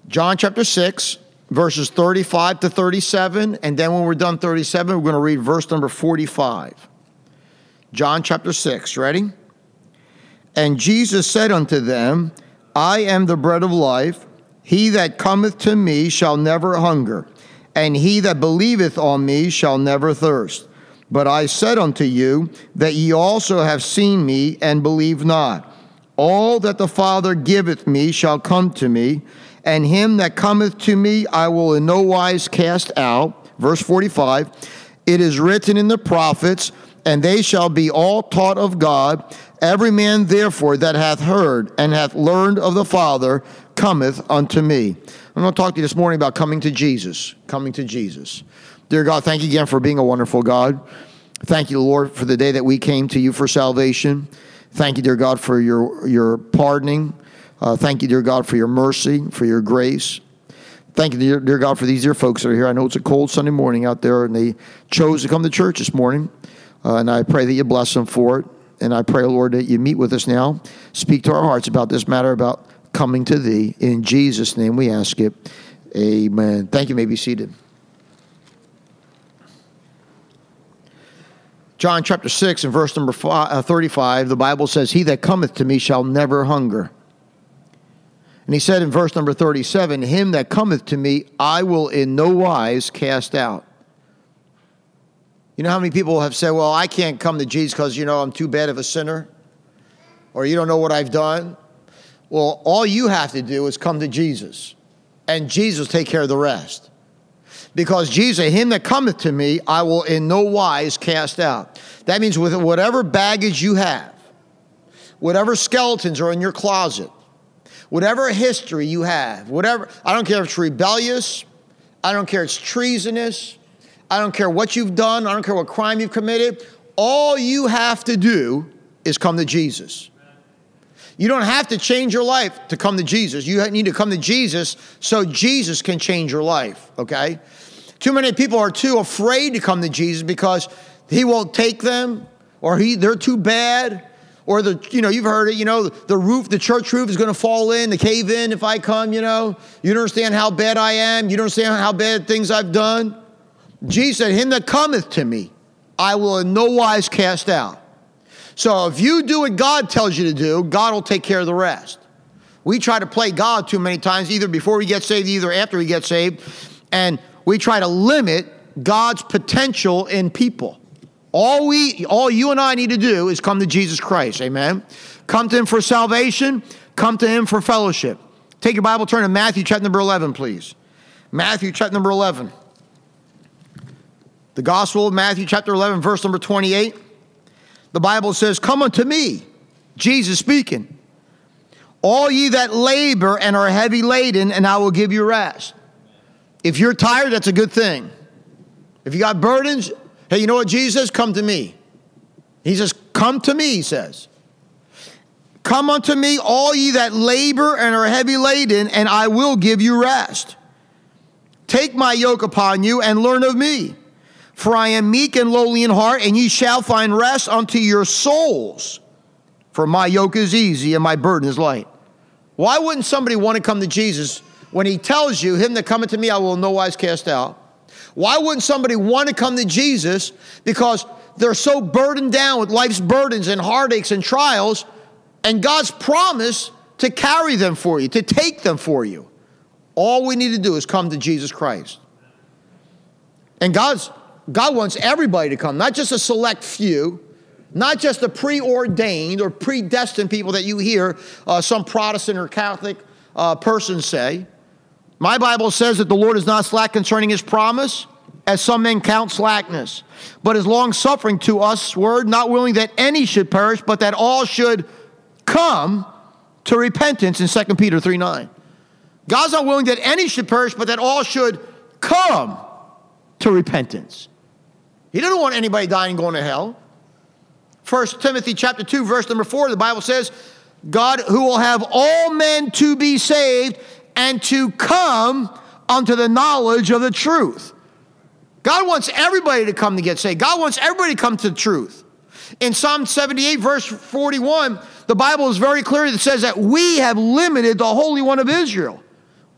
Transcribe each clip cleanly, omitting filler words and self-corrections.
John chapter 6, verses 35 to 37. And then when we're done 37, we're going to read verse number 45. John chapter 6, ready? And Jesus said unto them, I am the bread of life. He that cometh to me shall never hunger, and he that believeth on me shall never thirst. But I said unto you that ye also have seen me, and believe not. All that the Father giveth me shall come to me, and him that cometh to me I will in no wise cast out. Verse 45, it is written in the prophets, and they shall be all taught of God. Every man therefore that hath heard and hath learned of the Father cometh unto me. I'm going to talk to you this morning about coming to Jesus. Coming to Jesus. Dear God, thank you again for being a wonderful God. Thank you, Lord, for the day that we came to you for salvation. Thank you, dear God, for your pardoning. Thank you, dear God, for your mercy, for your grace. Thank you, dear God, for these dear folks that are here. I know it's a cold Sunday morning out there, and they chose to come to church this morning. And I pray that you bless them for it. And I pray, Lord, that you meet with us now. Speak to our hearts about this matter, about coming to thee. In Jesus' name we ask it. Amen. Thank you. You may be seated. John chapter 6 and verse number 35, the Bible says, he that cometh to me shall never hunger. And he said in verse number 37, him that cometh to me I will in no wise cast out. You know how many people have said, well, I can't come to Jesus because, I'm too bad of a sinner? Or you don't know what I've done? Well, all you have to do is come to Jesus. And Jesus will take care of the rest. Because Jesus, him that cometh to me, I will in no wise cast out. That means with whatever baggage you have, whatever skeletons are in your closet, whatever history you have, I don't care if it's rebellious, I don't care if it's treasonous, I don't care what you've done. I don't care what crime you've committed. All you have to do is come to Jesus. You don't have to change your life to come to Jesus. You need to come to Jesus so Jesus can change your life, okay? Too many people are too afraid to come to Jesus because he won't take them, or they're too bad, or you've heard it, the church roof is going to fall in, the cave in if I come, You don't understand how bad I am. You don't understand how bad things I've done. Jesus said, him that cometh to me, I will in no wise cast out. So if you do what God tells you to do, God will take care of the rest. We try to play God too many times, either before we get saved, either after we get saved, and we try to limit God's potential in people. All you and I need to do is come to Jesus Christ, amen? Come to him for salvation, come to him for fellowship. Take your Bible, turn to Matthew chapter number 11, please. Matthew chapter number 11. The Gospel of Matthew chapter 11, verse number 28. The Bible says, come unto me, Jesus speaking, all ye that labor and are heavy laden, and I will give you rest. If you're tired, that's a good thing. If you got burdens, hey, you know what Jesus says? Come to me. He says, come to me, he says. Come unto me, all ye that labor and are heavy laden, and I will give you rest. Take my yoke upon you and learn of me. For I am meek and lowly in heart, and ye shall find rest unto your souls. For my yoke is easy and my burden is light. Why wouldn't somebody want to come to Jesus when he tells you, him that cometh to me I will in no wise cast out? Why wouldn't somebody want to come to Jesus because they're so burdened down with life's burdens and heartaches and trials, and God's promise to carry them for you, to take them for you? All we need to do is come to Jesus Christ. And God wants everybody to come, not just a select few, not just the preordained or predestined people that you hear some Protestant or Catholic person say. My Bible says that the Lord is not slack concerning his promise, as some men count slackness, but is long-suffering to us, not willing that any should perish, but that all should come to repentance in 2 Peter 3:9. God's not willing that any should perish, but that all should come to repentance. He doesn't want anybody dying and going to hell. 1 Timothy chapter 2, verse number 4, the Bible says, God who will have all men to be saved and to come unto the knowledge of the truth. God wants everybody to come to get saved. God wants everybody to come to the truth. In Psalm 78, verse 41, the Bible is very clear that says that we have limited the Holy One of Israel.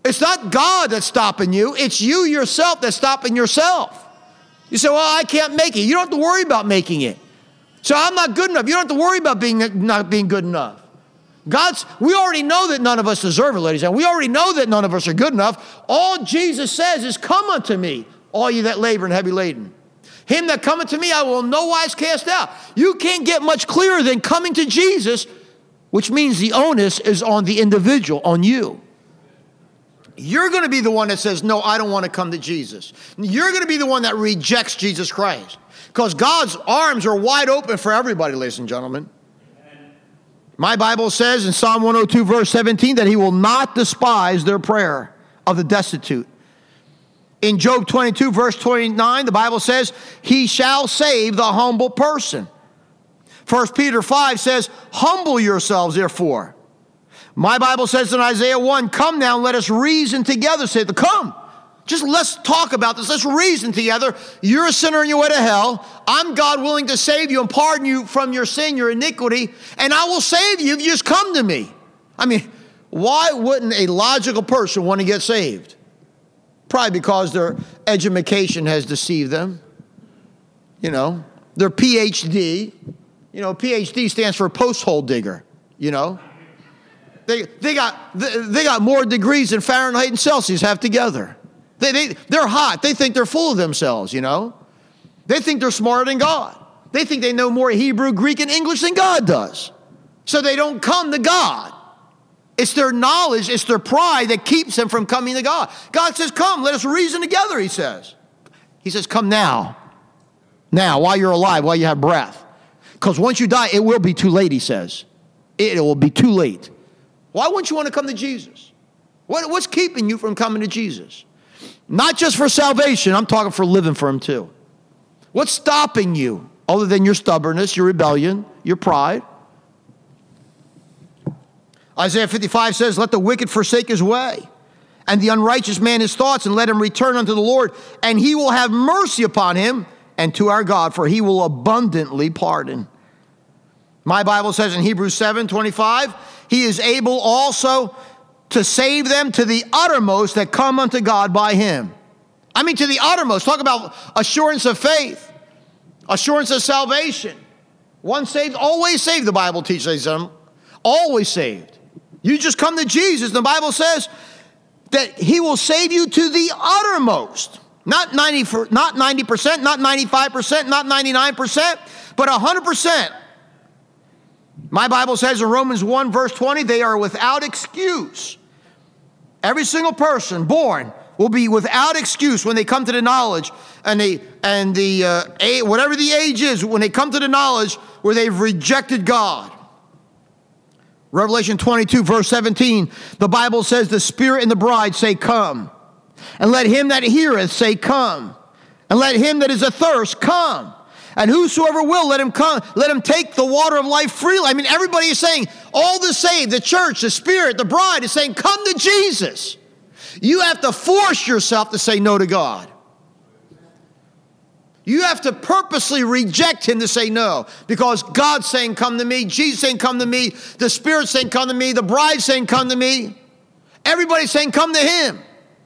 It's not God that's stopping you. It's you yourself that's stopping yourself. You say, well, I can't make it. You don't have to worry about making it. So I'm not good enough. You don't have to worry about not being good enough. We already know that none of us deserve it, ladies and gentlemen. We already know that none of us are good enough. All Jesus says is, come unto me, all you that labor and heavy laden. Him that cometh to me, I will in no wise cast out. You can't get much clearer than coming to Jesus, which means the onus is on the individual, on you. You're going to be the one that says, no, I don't want to come to Jesus. You're going to be the one that rejects Jesus Christ. Because God's arms are wide open for everybody, ladies and gentlemen. My Bible says in Psalm 102, verse 17, that he will not despise their prayer of the destitute. In Job 22, verse 29, the Bible says, he shall save the humble person. 1 Peter 5 says, humble yourselves, therefore. My Bible says in Isaiah 1, come now, let us reason together. Say, come. Just let's talk about this. Let's reason together. You're a sinner on your way to hell. I'm God willing to save you and pardon you from your sin, your iniquity, and I will save you if you just come to me. I mean, why wouldn't a logical person want to get saved? Probably because their education has deceived them. You know, their PhD. You know, PhD stands for post-hole digger, you know. They got more degrees than Fahrenheit and Celsius have together. They're hot. They think they're full of themselves, you know. They think they're smarter than God. They think they know more Hebrew, Greek, and English than God does. So they don't come to God. It's their knowledge, it's their pride that keeps them from coming to God. God says, come, let us reason together, he says. He says, come now. Now, while you're alive, while you have breath. Because once you die, it will be too late, he says. It will be too late. Why wouldn't you want to come to Jesus? What's keeping you from coming to Jesus? Not just for salvation, I'm talking for living for him too. What's stopping you other than your stubbornness, your rebellion, your pride? Isaiah 55 says, let the wicked forsake his way, and the unrighteous man his thoughts, and let him return unto the Lord, and he will have mercy upon him and to our God, for he will abundantly pardon. My Bible says in Hebrews 7:25, he is able also to save them to the uttermost that come unto God by him. I mean, to the uttermost. Talk about assurance of faith, assurance of salvation. Once saved, always saved, the Bible teaches them. Always saved. You just come to Jesus, the Bible says that he will save you to the uttermost. Not 90%, not 95%, not 99%, but 100%. My Bible says in Romans 1, verse 20, they are without excuse. Every single person born will be without excuse when they come to the knowledge and whatever the age is, when they come to the knowledge where they've rejected God. Revelation 22, verse 17, the Bible says, the Spirit and the bride say, come. And let him that heareth say, come. And let him that is athirst come. And whosoever will, let him come. Let him take the water of life freely. I mean, everybody is saying, all the saved, the church, the Spirit, the bride is saying, come to Jesus. You have to force yourself to say no to God. You have to purposely reject him to say no, because God's saying, come to me. Jesus saying, come to me. The Spirit saying, come to me. The bride saying, come to me. Everybody's saying, come to him.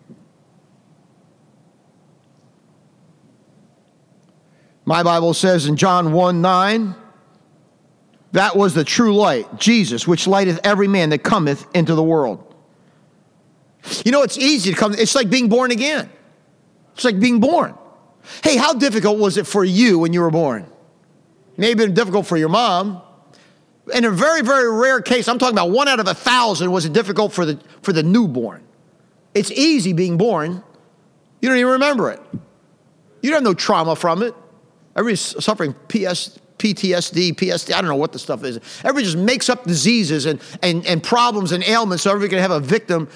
My Bible says in John 1:9, that was the true light, Jesus, which lighteth every man that cometh into the world. You know, it's easy to come. It's like being born again. It's like being born. Hey, how difficult was it for you when you were born? Maybe been difficult for your mom. In a very, very rare case, I'm talking about 1 out of 1,000, was it difficult for the newborn. It's easy being born. You don't even remember it. You don't have no trauma from it. Everybody's suffering PTSD, PSD, I don't know what the stuff is. Everybody just makes up diseases and problems and ailments so everybody can have a victim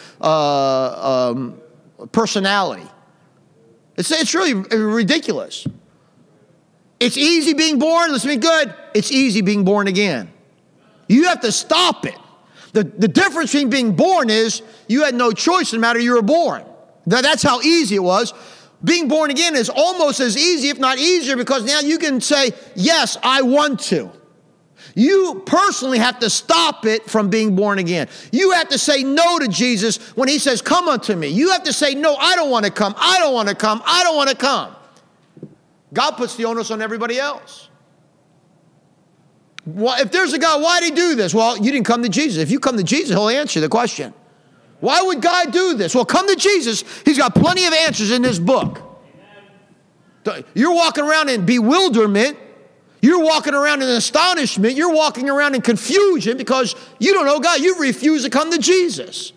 personality. It's really ridiculous. It's easy being born. Listen to me good. It's easy being born again. You have to stop it. The difference between being born is you had no choice no matter you were born. That's how easy it was. Being born again is almost as easy, if not easier, because now you can say, yes, I want to. You personally have to stop it from being born again. You have to say no to Jesus when he says, come unto me. You have to say, no, I don't want to come. I don't want to come. I don't want to come. God puts the onus on everybody else. Well, if there's a God, why did he do this? Well, you didn't come to Jesus. If you come to Jesus, he'll answer the question. Why would God do this? Well, come to Jesus. He's got plenty of answers in this book. You're walking around in bewilderment. You're walking around in astonishment. You're walking around in confusion because you don't know God. You refuse to come to Jesus.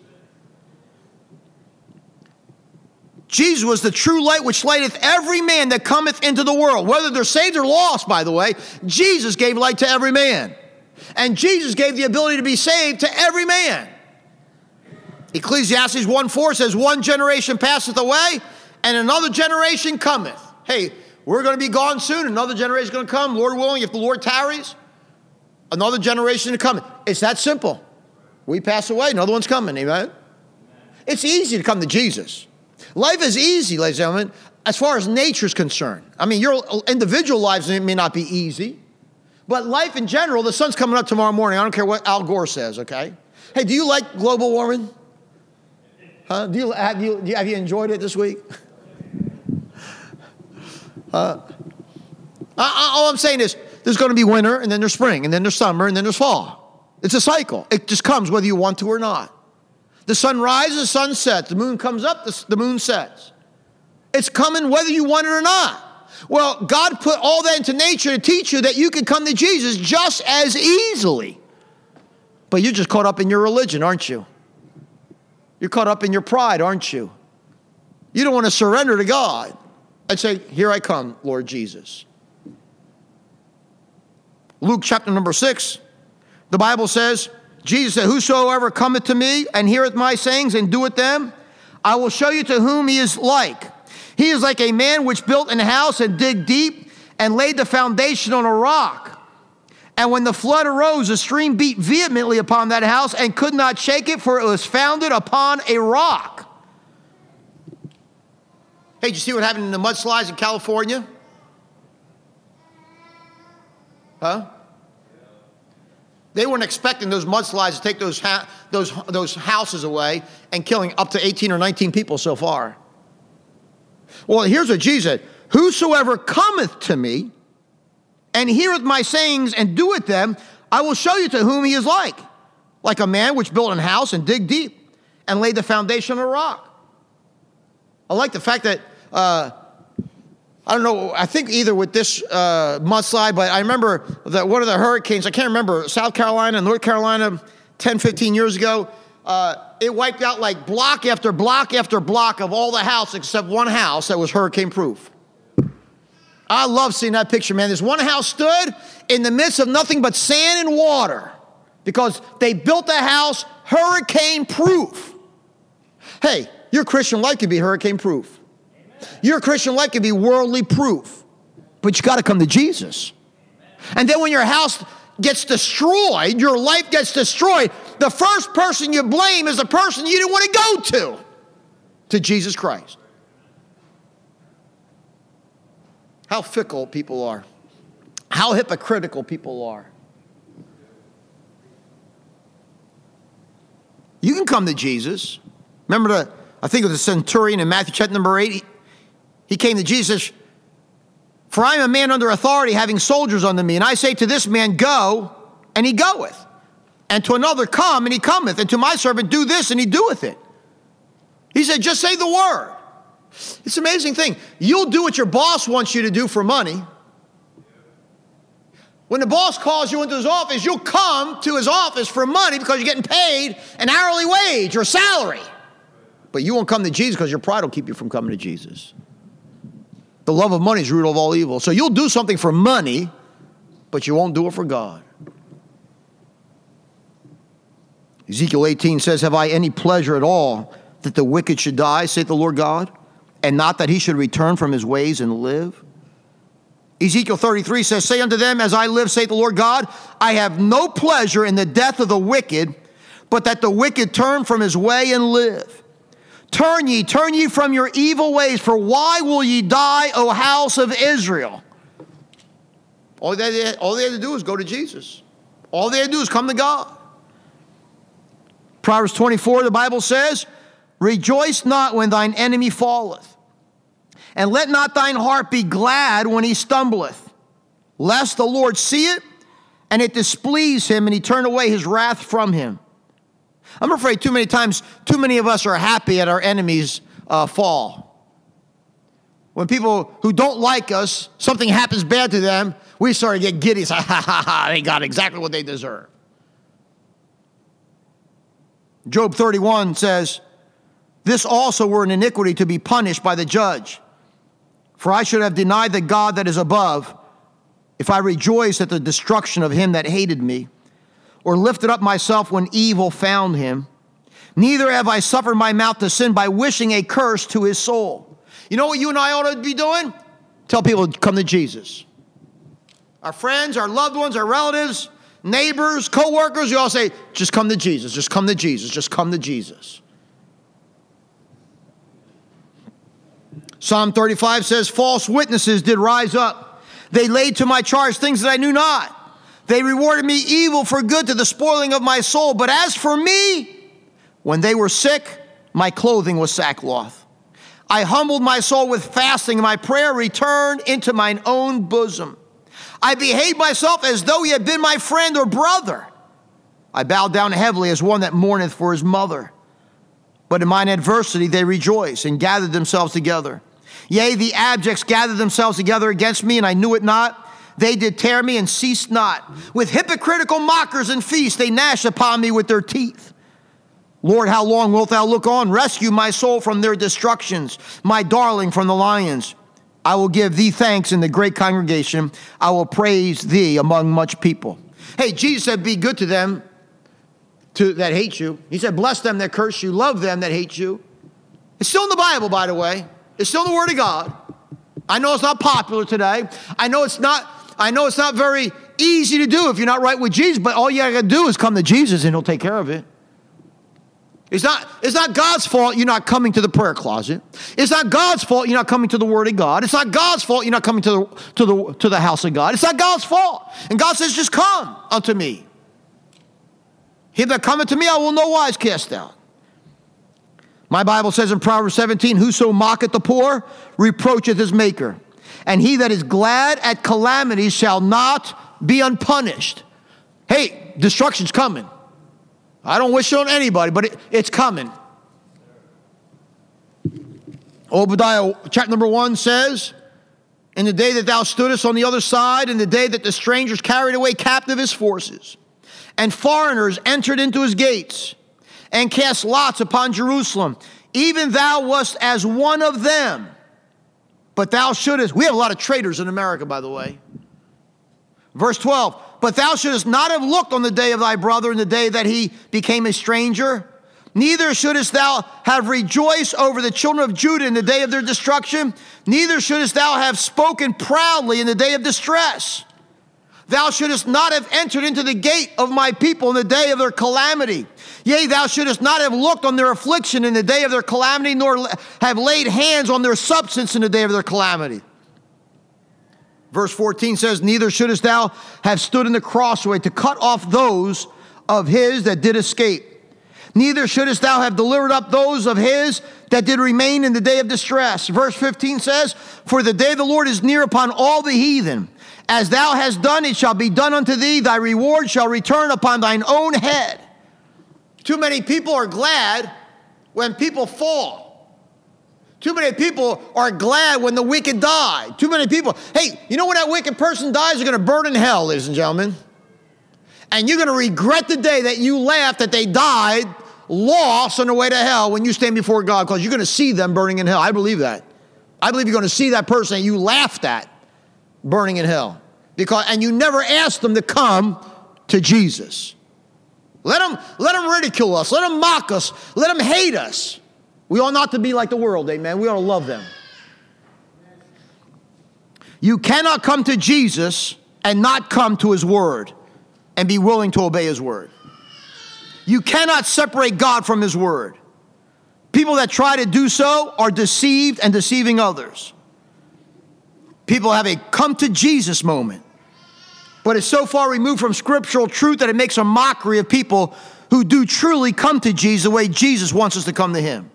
Jesus was the true light which lighteth every man that cometh into the world. Whether they're saved or lost, by the way, Jesus gave light to every man. And Jesus gave the ability to be saved to every man. Ecclesiastes 1:4 says, one generation passeth away, and another generation cometh. Hey, we're going to be gone soon. Another generation is going to come, Lord willing, if the Lord tarries. Another generation to come. It's that simple. We pass away, another one's coming, amen? It's easy to come to Jesus. Life is easy, ladies and gentlemen, as far as nature is concerned. I mean, your individual lives may not be easy, but life in general, the sun's coming up tomorrow morning. I don't care what Al Gore says, okay? Hey, do you like global warming? Huh? Have you enjoyed it this week? All I'm saying is there's going to be winter, and then there's spring, and then there's summer, and then there's fall. It's a cycle. It just comes whether you want to or not. The sun rises, the sun sets. The moon comes up, the moon sets. It's coming whether you want it or not. Well, God put all that into nature to teach you that you can come to Jesus just as easily. But you're just caught up in your religion, aren't you? You're caught up in your pride, aren't you? You don't want to surrender to God and say, here I come, Lord Jesus. Luke chapter number 6, the Bible says, Jesus said, whosoever cometh to me and heareth my sayings and doeth them, I will show you to whom he is like. He is like a man which built an house and digged deep and laid the foundation on a rock. And when the flood arose, the stream beat vehemently upon that house and could not shake it, for it was founded upon a rock. Hey, did you see what happened in the mudslides in California? Huh? They weren't expecting those mudslides to take those houses away and killing up to 18 or 19 people so far. Well, here's what Jesus said. Whosoever cometh to me and heareth my sayings and doeth them, I will show you to whom he is like a man which built an house and digged deep and laid the foundation on a rock. I like the fact that, I don't know, I think either with this mudslide, but I remember that one of the hurricanes, I can't remember, South Carolina, North Carolina, 10, 15 years ago, it wiped out like block after block after block of all the houses except one house that was hurricane-proof. I love seeing that picture, man. This one house stood in the midst of nothing but sand and water because they built a house hurricane-proof. Hey, your Christian life can be hurricane-proof. Your Christian life can be worldly-proof. But you got to come to Jesus. And then when your house gets destroyed, your life gets destroyed, the first person you blame is the person you didn't want to go to Jesus Christ. How fickle people are. How hypocritical people are. You can come to Jesus. Remember I think it was the centurion in Matthew chapter number 8. He came to Jesus. For I am a man under authority, having soldiers under me. And I say to this man, go, and he goeth. And to another, come, and he cometh. And to my servant, do this, and he doeth it. He said, just say the word. It's an amazing thing. You'll do what your boss wants you to do for money. When the boss calls you into his office, you'll come to his office for money because you're getting paid an hourly wage or salary. But you won't come to Jesus because your pride will keep you from coming to Jesus. The love of money is the root of all evil. So you'll do something for money, but you won't do it for God. Ezekiel 18 says, have I any pleasure at all that the wicked should die, saith the Lord God, and not that he should return from his ways and live? Ezekiel 33 says, say unto them, as I live, saith the Lord God, I have no pleasure in the death of the wicked, but that the wicked turn from his way and live. Turn ye from your evil ways, for why will ye die, O house of Israel? All they had to do is go to Jesus. All they had to do is come to God. Proverbs 24, the Bible says, rejoice not when thine enemy falleth, and let not thine heart be glad when he stumbleth, lest the Lord see it, and it displease him, and he turn away his wrath from him. I'm afraid too many times, too many of us are happy at our enemies' fall. When people who don't like us, something happens bad to them, we sort of get giddy. It's like, ha, ha, ha, they got exactly what they deserve. Job 31 says, this also were an iniquity to be punished by the judge. For I should have denied the God that is above, if I rejoiced at the destruction of him that hated me, or lifted up myself when evil found him. Neither have I suffered my mouth to sin by wishing a curse to his soul. You know what you and I ought to be doing? Tell people to come to Jesus. Our friends, our loved ones, our relatives, neighbors, co-workers, you all say, just come to Jesus, just come to Jesus, just come to Jesus. Psalm 35 says, false witnesses did rise up. They laid to my charge things that I knew not. They rewarded me evil for good to the spoiling of my soul. But as for me, when they were sick, my clothing was sackcloth. I humbled my soul with fasting, and my prayer returned into mine own bosom. I behaved myself as though he had been my friend or brother. I bowed down heavily as one that mourneth for his mother. But in mine adversity they rejoiced and gathered themselves together. Yea, the abjects gathered themselves together against me, and I knew it not. They did tear me and ceased not. With hypocritical mockers and feasts they gnashed upon me with their teeth. Lord, how long wilt thou look on? Rescue my soul from their destructions, my darling from the lions. I will give thee thanks in the great congregation. I will praise thee among much people. Hey, Jesus said, be good to them that hate you. He said, bless them that curse you, love them that hate you. It's still in the Bible, by the way. It's still in the Word of God. I know it's not popular today. I know it's not very easy to do if you're not right with Jesus, but all you got to do is come to Jesus and he'll take care of it. It's not God's fault you're not coming to the prayer closet. It's not God's fault you're not coming to the Word of God. It's not God's fault you're not coming to the house of God. It's not God's fault. And God says, just come unto me. He that cometh to me, I will no wise cast out. My Bible says in Proverbs 17, whoso mocketh the poor, reproacheth his maker. And he that is glad at calamity shall not be unpunished. Hey, destruction's coming. I don't wish it on anybody, but it's coming. Obadiah chapter number 1 says, in the day that thou stoodest on the other side, in the day that the strangers carried away captive his forces, and foreigners entered into his gates, and cast lots upon Jerusalem, even thou wast as one of them. But thou shouldest, we have a lot of traitors in America, by the way. Verse 12, but thou shouldest not have looked on the day of thy brother in the day that he became a stranger. Neither shouldest thou have rejoiced over the children of Judah in the day of their destruction. Neither shouldest thou have spoken proudly in the day of distress. Thou shouldest not have entered into the gate of my people in the day of their calamity. Yea, thou shouldest not have looked on their affliction in the day of their calamity, nor have laid hands on their substance in the day of their calamity. Verse 14 says, neither shouldest thou have stood in the crossway to cut off those of his that did escape. Neither shouldest thou have delivered up those of his that did remain in the day of distress. Verse 15 says, for the day of the Lord is near upon all the heathen. As thou hast done, it shall be done unto thee. Thy reward shall return upon thine own head. Too many people are glad when people fall. Too many people are glad when the wicked die. Too many people, hey, you know when that wicked person dies, they're going to burn in hell, ladies and gentlemen. And you're going to regret the day that you laughed that they died, lost on the way to hell when you stand before God, because you're going to see them burning in hell. I believe that. I believe you're going to see that person that you laughed at burning in hell. And you never asked them to come to Jesus. Let them ridicule us. Let them mock us. Let them hate us. We ought not to be like the world, amen. We ought to love them. You cannot come to Jesus and not come to his word and be willing to obey his word. You cannot separate God from his word. People that try to do so are deceived and deceiving others. People have a come to Jesus moment. but it's so far removed from scriptural truth that it makes a mockery of people who do truly come to Jesus the way Jesus wants us to come to him.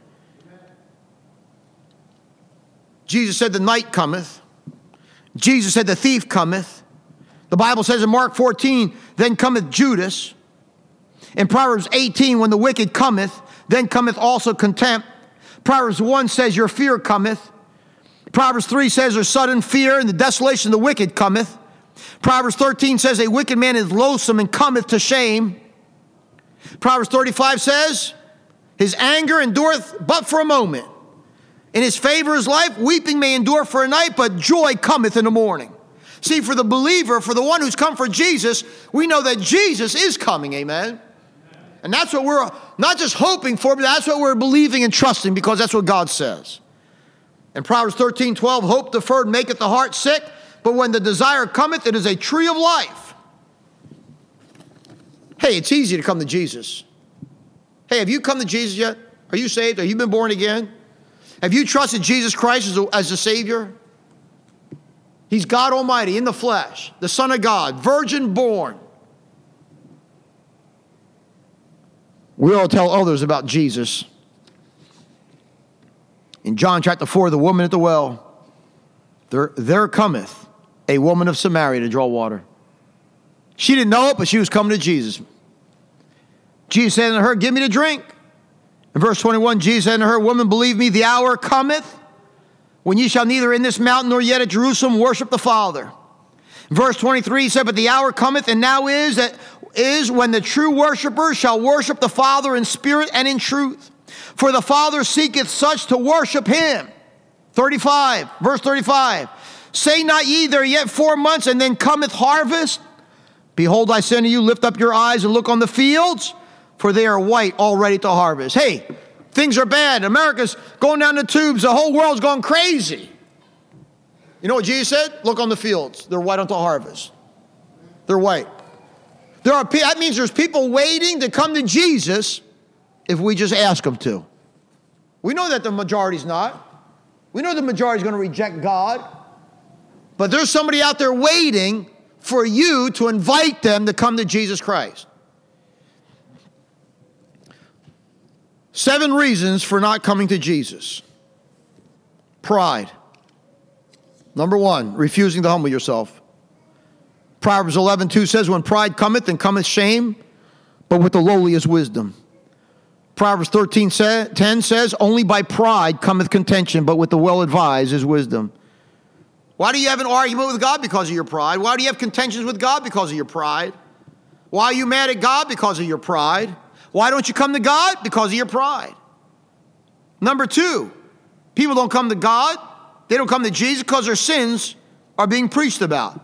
Jesus said, the night cometh. Jesus said, the thief cometh. The Bible says in Mark 14, then cometh Judas. In Proverbs 18, when the wicked cometh, then cometh also contempt. Proverbs 1 says, your fear cometh. Proverbs 3 says, there's sudden fear, and the desolation of the wicked cometh. Proverbs 13 says, a wicked man is loathsome and cometh to shame. Proverbs 35 says, his anger endureth but for a moment. In his favor is life, weeping may endure for a night, but joy cometh in the morning. See, for the believer, for the one who's come for Jesus, we know that Jesus is coming, amen? And that's what we're not just hoping for, but that's what we're believing and trusting, because that's what God says. In Proverbs 13:12, hope deferred maketh the heart sick, but when the desire cometh, it is a tree of life. Hey, it's easy to come to Jesus. Hey, have you come to Jesus yet? Are you saved? Have you been born again? Have you trusted Jesus Christ as a Savior? He's God Almighty in the flesh, the Son of God, virgin born. We all tell others about Jesus. In John chapter 4, the woman at the well, there cometh a woman of Samaria to draw water. She didn't know it, but she was coming to Jesus. Jesus said unto her, give me to drink. In verse 21, Jesus said unto her, woman, believe me, the hour cometh when ye shall neither in this mountain nor yet at Jerusalem worship the Father. In verse 23, he said, but the hour cometh, and now is when the true worshipers shall worship the Father in spirit and in truth. For the Father seeketh such to worship him. Verse 35. Say not ye, there are yet 4 months, and then cometh harvest? Behold, I say unto you, lift up your eyes and look on the fields, for they are white already to harvest. Hey, things are bad. America's going down the tubes. The whole world's gone crazy. You know what Jesus said? Look on the fields. They're white unto harvest. They're white. That means there's people waiting to come to Jesus if we just ask them to. We know that the majority's not. We know the majority's going to reject God. But there's somebody out there waiting for you to invite them to come to Jesus Christ. 7 reasons for not coming to Jesus. Pride. Number 1, refusing to humble yourself. Proverbs 11:2 says, when pride cometh, then cometh shame, but with the lowly is wisdom. Proverbs 13:10 says, only by pride cometh contention, but with the well-advised is wisdom. Why do you have an argument with God? Because of your pride. Why do you have contentions with God? Because of your pride. Why are you mad at God? Because of your pride. Why don't you come to God? Because of your pride. Number 2, people don't come to God. They don't come to Jesus because their sins are being preached about.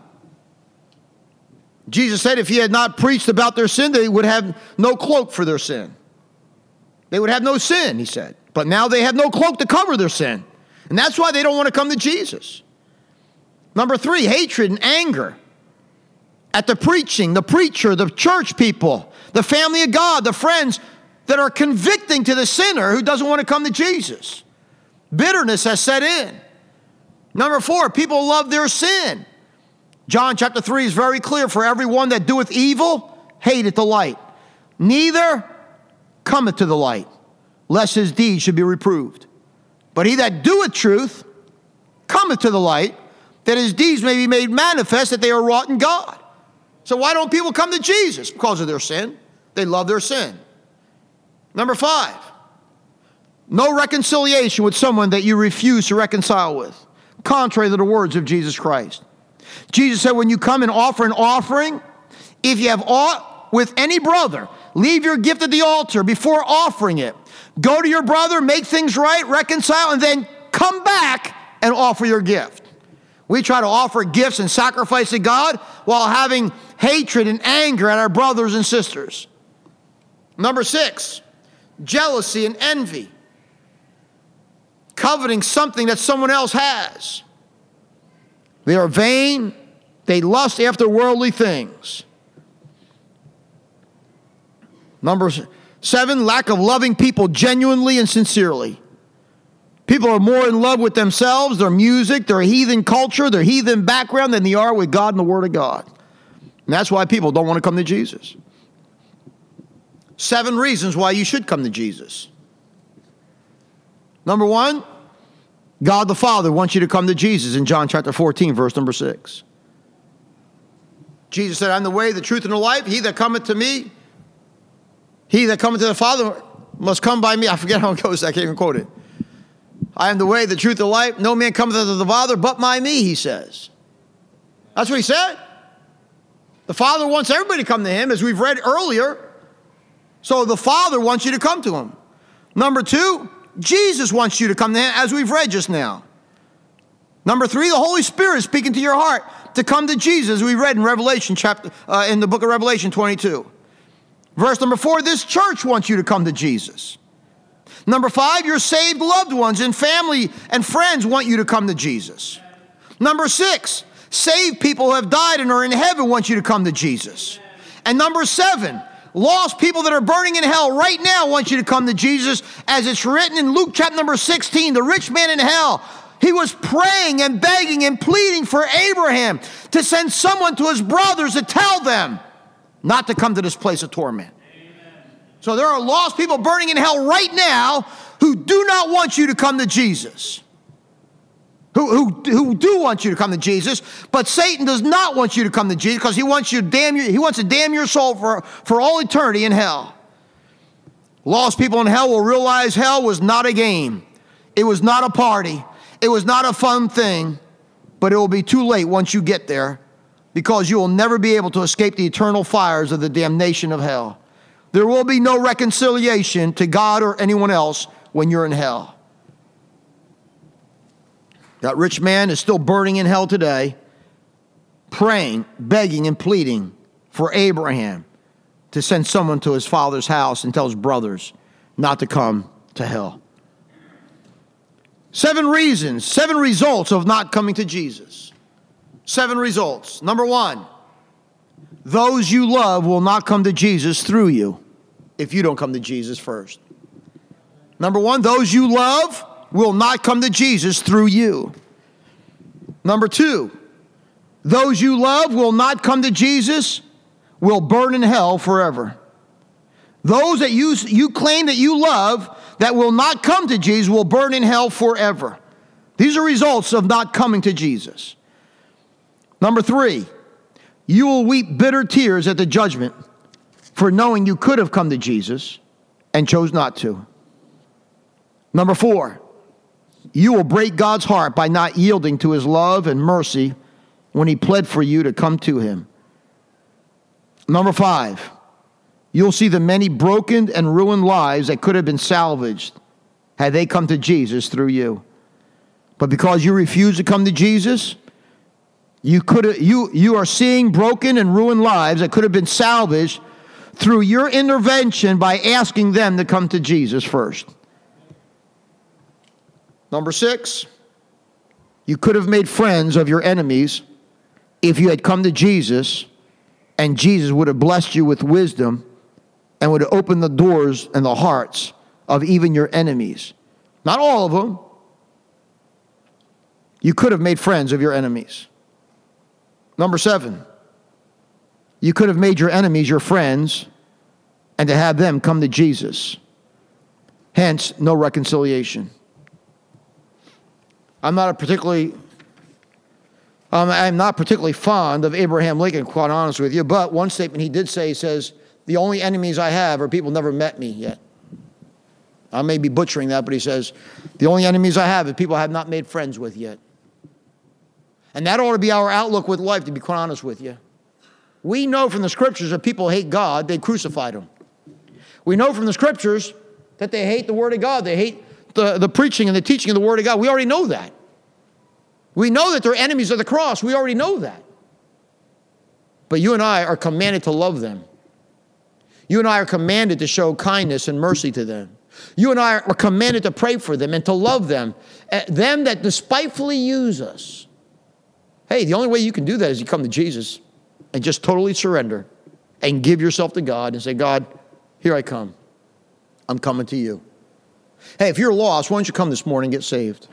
Jesus said if he had not preached about their sin, they would have no cloak for their sin. They would have no sin, he said. But now they have no cloak to cover their sin. And that's why they don't want to come to Jesus. Number 3, hatred and anger at the preaching, the preacher, the church people, the family of God, the friends that are convicting to the sinner who doesn't want to come to Jesus. Bitterness has set in. Number 4, people love their sin. John chapter 3 is very clear. For everyone that doeth evil hateth the light, neither cometh to the light, lest his deeds should be reproved. But he that doeth truth cometh to the light, that his deeds may be made manifest, that they are wrought in God. So why don't people come to Jesus? Because of their sin. They love their sin. Number 5, no reconciliation with someone that you refuse to reconcile with, contrary to the words of Jesus Christ. Jesus said, when you come and offer an offering, if you have aught with any brother, leave your gift at the altar before offering it. Go to your brother, make things right, reconcile, and then come back and offer your gift. We try to offer gifts and sacrifice to God while having hatred and anger at our brothers and sisters. Number 6, jealousy and envy. Coveting something that someone else has. They are vain. They lust after worldly things. Number 7, lack of loving people genuinely and sincerely. People are more in love with themselves, their music, their heathen culture, their heathen background than they are with God and the Word of God. And that's why people don't want to come to Jesus. 7 reasons why you should come to Jesus. Number 1, God the Father wants you to come to Jesus in John chapter 14, verse number 6. Jesus said, I'm the way, the truth, and the life. He that cometh to me, he that cometh to the Father must come by me. I forget how it goes. I can't even quote it. I am the way, the truth, and the life. No man cometh to the Father but by me, he says. That's what he said. The Father wants everybody to come to him, as we've read earlier. So the Father wants you to come to him. Number 2, Jesus wants you to come to him, as we've read just now. Number 3, the Holy Spirit is speaking to your heart to come to Jesus, as we read in Revelation chapter, in the book of Revelation 22. Verse number 4, this church wants you to come to Jesus. Number 5, your saved loved ones and family and friends want you to come to Jesus. Number 6, saved people who have died and are in heaven want you to come to Jesus. And number 7, lost people that are burning in hell right now want you to come to Jesus, as it's written in Luke chapter number 16, the rich man in hell, he was praying and begging and pleading for Abraham to send someone to his brothers to tell them not to come to this place of torment. Amen. So there are lost people burning in hell right now who do not want you to come to Jesus. Who do want you to come to Jesus, but Satan does not want you to come to Jesus because he wants to damn your soul for all eternity in hell. Lost people in hell will realize hell was not a game. It was not a party. It was not a fun thing, but it will be too late once you get there, because you will never be able to escape the eternal fires of the damnation of hell. There will be no reconciliation to God or anyone else when you're in hell. That rich man is still burning in hell today, praying, begging, and pleading for Abraham to send someone to his father's house and tell his brothers not to come to hell. 7 reasons, 7 results of not coming to Jesus. 7 results. Number 1, those you love will not come to Jesus through you if you don't come to Jesus first. Number 1, those you love will not come to Jesus through you. Number 2, those you love will not come to Jesus will burn in hell forever. Those that you claim that you love that will not come to Jesus will burn in hell forever. These are results of not coming to Jesus. Number 3, you will weep bitter tears at the judgment for knowing you could have come to Jesus and chose not to. Number 4, you will break God's heart by not yielding to his love and mercy when he pled for you to come to him. Number 5, you'll see the many broken and ruined lives that could have been salvaged had they come to Jesus through you. But because you refuse to come to Jesus, you are seeing broken and ruined lives that could have been salvaged through your intervention by asking them to come to Jesus first. Number 6, you could have made friends of your enemies if you had come to Jesus, and Jesus would have blessed you with wisdom and would have opened the doors and the hearts of even your enemies. Not all of them. You could have made friends of your enemies. Number 7, you could have made your enemies your friends and to have them come to Jesus. Hence, no reconciliation. I'm not particularly fond of Abraham Lincoln, quite honest with you, but one statement he did say, he says, the only enemies I have are people who never met me yet. I may be butchering that, but he says, the only enemies I have are people I have not made friends with yet. And that ought to be our outlook with life, to be quite honest with you. We know from the scriptures that people hate God, they crucified him. We know from the scriptures that they hate the word of God, they hate the preaching and the teaching of the word of God. We already know that. We know that they're enemies of the cross. We already know that. But you and I are commanded to love them. You and I are commanded to show kindness and mercy to them. You and I are commanded to pray for them and to love them, them that despitefully use us. Hey, the only way you can do that is you come to Jesus and just totally surrender and give yourself to God and say, God, here I come. I'm coming to you. Hey, if you're lost, why don't you come this morning and get saved?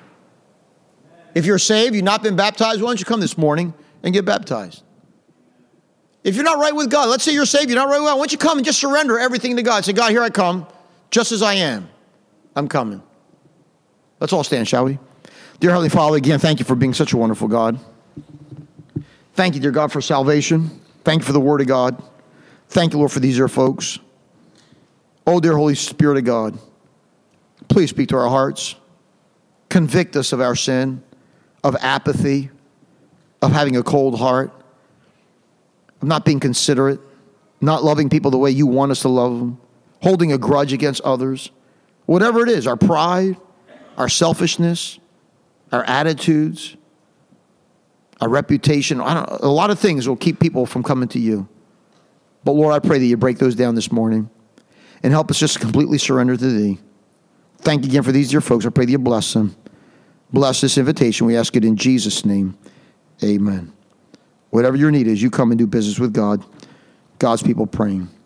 If you're saved, you've not been baptized, why don't you come this morning and get baptized? If you're not right with God, let's say you're saved, you're not right with God, why don't you come and just surrender everything to God? Say, God, here I come, just as I am. I'm coming. Let's all stand, shall we? Dear Heavenly Father, again, thank you for being such a wonderful God. Thank you, dear God, for salvation. Thank you for the Word of God. Thank you, Lord, for these dear folks. Oh, dear Holy Spirit of God, please speak to our hearts. Convict us of our sin, of apathy, of having a cold heart, of not being considerate, not loving people the way you want us to love them, holding a grudge against others. Whatever it is, our pride, our selfishness, our attitudes, our reputation, a lot of things will keep people from coming to you. But Lord, I pray that you break those down this morning and help us just completely surrender to thee. Thank you again for these dear folks. I pray that you bless them. Bless this invitation. We ask it in Jesus' name. Amen. Whatever your need is, you come and do business with God. God's people praying.